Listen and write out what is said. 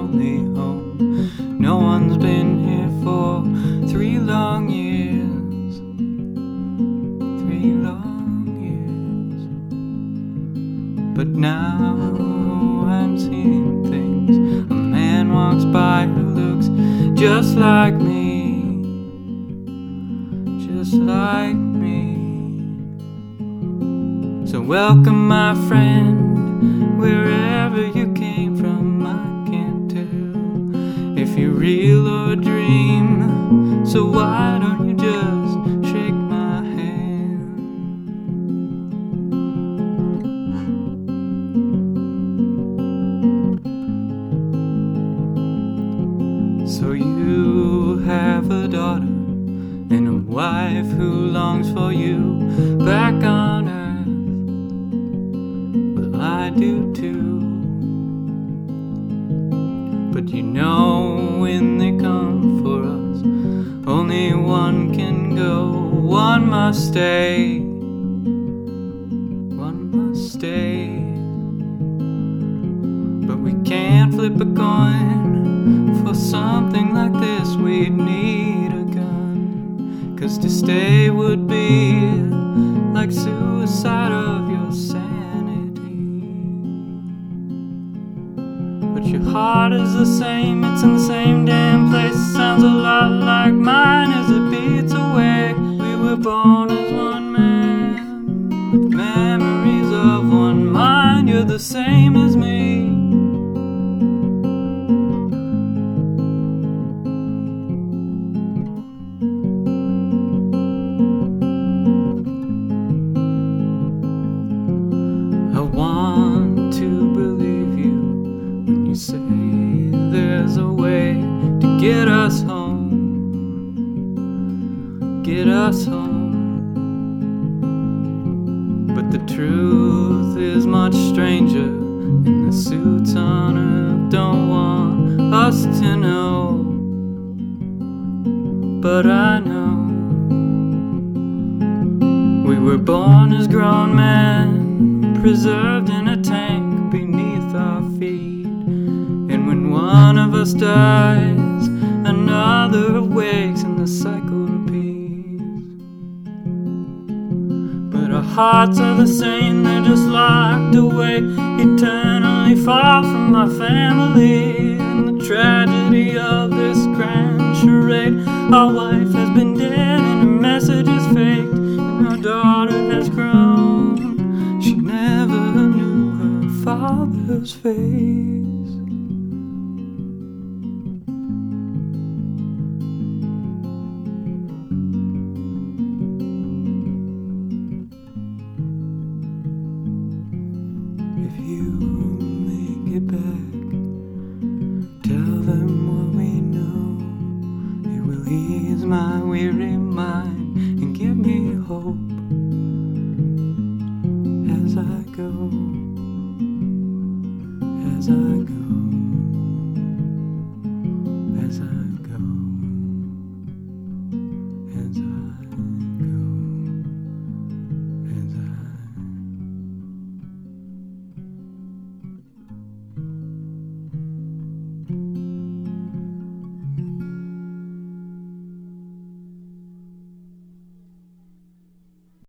only home. No one's been here for 3 long years. 3 long years. But now I'm seeing things. A man walks by who looks just like me. Just like me. So welcome, my friend, wherever you came from. I can't tell if you're real or a dream. So why don't you just shake my hand? So you have a daughter and a wife who longs for you back on earth. Well, I do too. But you know when they come for us, only one can go, one must stay. One must stay. But we can't flip a coin. For something like this we'd need a gun, 'cause to stay would be like suicide of your sanity. But your heart is the same, it's in the same damn place. Sounds a lot like mine as it beats away. We were born as one man, with memories of one mind. You're the same as me. I want to believe you when you say there's a way to get us home. Get us home. But the truth is much stranger, and the suits on earth don't want us to know. But I know we were born as grown men, preserved in a tank beneath our feet. And when one of us dies, another awakes and the cycle repeats. But our hearts are the same, they're just locked away, eternally far from our family. And the tragedy of this grand charade, our wife has been dead and her message is faked, and our daughter has grown. She never knew her father's fate.